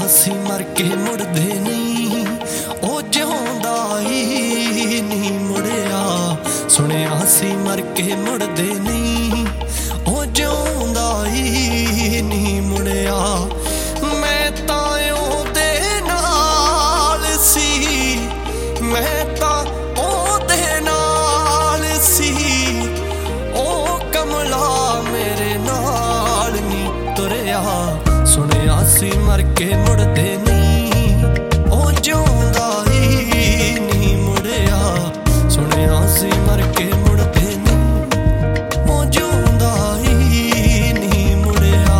ਸੀ ਮਰ ਕੇ ਮੁੜਦੇ ਨਹੀਂ, ਉਹ ਜਿਉਂਦਾ ਹੀ ਨਹੀਂ ਮੁੜਿਆ। ਸੁਣਿਆ ਸੀ ਮਰ ਕੇ ਮੁੜਦੇ ਨਹੀਂ, ਉਹ ਜਿਉਂਦਾ ਹੀ ਨਹੀਂ ਮੁੜਿਆ। ਮੈਂ ਤਾਂ ਉਹਦੇ ਨਾਲ ਸੀ, ਮੈਂ ਤਾਂ ਉਹਦੇ ਨਾਲ ਸੀ, ਉਹ ਕਮਲਾ ਮੇਰੇ ਨਾਲ ਨਹੀਂ ਤੁਰਿਆ। ਸੁਣਿਆ ਸੀ ਮਰ ਕੇ ਮੁੜਦੇ ਨਹੀਂ, ਉਹ ਜਿਉਂਦਾ ਹੀ ਨਹੀਂ ਮੁੜਿਆ। ਸੁਣਿਆ ਸੀ ਮਰ ਕੇ ਮੁੜਦੇ ਨਹੀਂ, ਉਹ ਜਿਉਂਦਾ ਹੀ ਨਹੀਂ ਮੁੜਿਆ।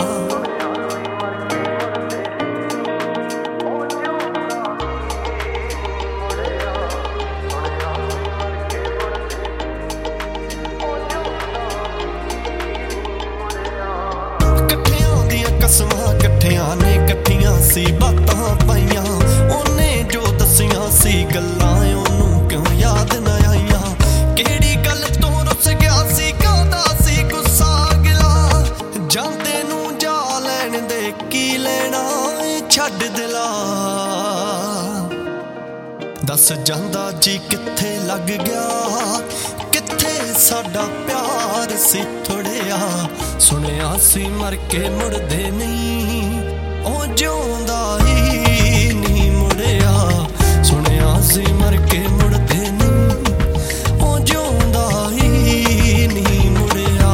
ਇਕੱਠਿਆਂ ਦੀਆਂ ਕਸਮਾਂ ਇਕੱਠਿਆਂ ਨੇ ਇਕੱਠੀਆਂ ਸੀ ਬਾਤਾਂ ਪਾਈਆਂ, ਉਹਨੇ ਜੋ ਦੱਸੀਆਂ ਸੀ ਗੱਲਾਂ ਉਹਨੂੰ ਕਿਉਂ ਯਾਦ ਨਾ ਆਈਆਂ। ਕਿਹੜੀ ਗੱਲ ਤੋਂ ਰੁੱਸ ਗਿਆ ਸੀ, ਕਾਹਦਾ ਸੀ ਗੁੱਸਾ ਗਿਲਾ। ਜਾਂਦੇ ਨੂੰ ਜਾ ਲੈਣ ਦੇ ਕੀ ਲੈਣਾ ਛੱਡ ਦਿਲਾ। ਦੱਸ ਜਾਂਦਾ ਜੀ ਕਿੱਥੇ ਲੱਗ ਗਿਆ, ਕਿੱਥੇ ਸਾਡਾ ਪਿਆਰ ਸੀ ਥੋੜਿਆ। ਸੁਣਿਆ ਸੀ ਮਰ ਕੇ ਮੁੜਦੇ ਨਹੀਂ, ਉਹ ਜਿਉਂਦਾ ਹੀ ਨਹੀਂ ਮੁੜਿਆ। ਸੁਣਿਆ ਸੀ ਮਰ ਕੇ ਮੁੜਦੇ ਨਹੀਂ, ਉਹ ਜਿਉਂਦਾ ਹੀ ਨਹੀਂ ਮੁੜਿਆ।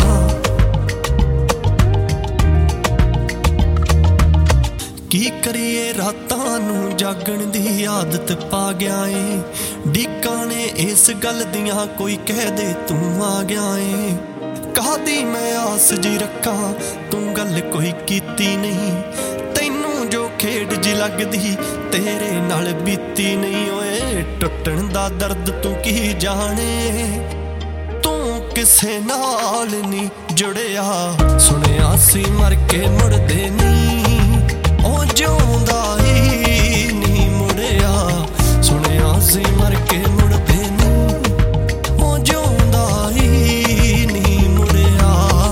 ਕੀ ਕਰੀਏ ਰਾਤਾਂ ਨੂੰ ਜਾਗਣ ਦੀ ਆਦਤ ਪਾ ਗਿਆ ਏ। ਡੀਕਾਂ ਨੇ ਇਸ ਗੱਲ ਦੀਆਂ ਕੋਈ ਕਹਿ ਦੇ ਤੂੰ ਆ ਗਿਆ ਏ। ਕਾਹਦੀ ਮੈਂ ਆਸ ਜੀ ਰੱਖਾਂ ਤੂੰ ਗੱਲ ਕੋਈ ਕੀਤੀ ਨਹੀਂ। ਤੈਨੂੰ ਜੋ ਖੇਡ ਜੀ ਲੱਗਦੀ ਤੇਰੇ ਨਾਲ ਬੀਤੀ ਨਹੀਂ। ਓਏ ਟੁੱਟਣ ਦਾ ਦਰਦ ਤੂੰ ਕੀ ਜਾਣੇ, ਤੂੰ ਕਿਸੇ ਨਾਲ ਨਹੀਂ ਜੁੜਿਆ। ਸੁਣਿਆ ਸੀ ਮਰ ਕੇ ਮੁੜਦੇ ਨਹੀਂ, ਉਹ ਜਿਉਂਦਾ ਹੀ ਨਹੀਂ ਮੁੜਿਆ। ਸੁਣਿਆ ਸੀ ਮਰ ਕੇ ਮੁੜਦੇ ਨਹੀਂ, ਉਹ ਜਿਉਂਦਾ ਹੀ ਨਹੀਂ ਮੁੜਿਆ।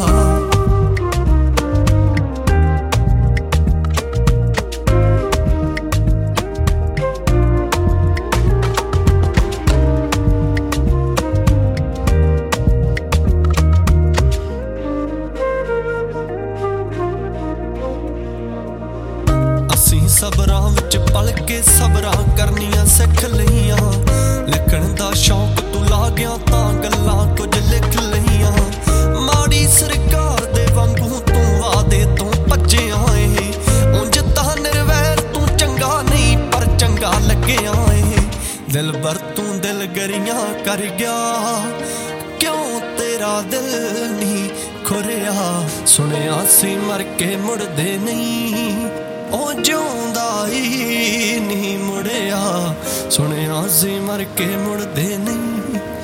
ਅਸੀਂ ਸਬਰਾਂ ਵਿੱਚ ਪਲ ਕੇ ਸਬਰਾਂ ਕਰਨੀਆਂ ਸਿੱਖ ਲਈਆਂ। ਲਿਖਣ ਦਾ ਸ਼ੌਂਕ ਤੂੰ ਲਾ ਗਿਆ ਤਾਂ ਗੱਲਾਂ ਕੁਝ ਲਿਖ ਲਈਆਂ। ਮਾੜੀ ਸਰਕਾਰ ਦੇ ਵਾਂਗੂ ਤੂੰ ਵਾਦੇ ਤੋਂ ਭੱਜਿਆ ਏ। ਉਂਝ ਤਾਂ ਨਿਰਵੈਰ ਤੂੰ ਚੰਗਾ ਨਹੀਂ ਪਰ ਚੰਗਾ ਲੱਗਿਆ ਏ। ਦਿਲਬਰ ਤੂੰ ਦਿਲਗਰੀਆਂ ਕਰ ਗਿਆ, ਕਿਉਂ ਤੇਰਾ ਦਿਲ ਨਹੀਂ ਖੁਰਿਆ। ਸੁਣਿਆ ਸੀ ਮਰ ਕੇ ਮੁੜਦੇ ਨਹੀਂ, ਉਹ ਜਿਉਂਦਾ ਹੀ ਨਹੀਂ ਮੁੜਿਆ। ਸੁਣਿਆ ਸੀ ਮਰ ਕੇ ਮੁੜਦੇ ਨਹੀਂ।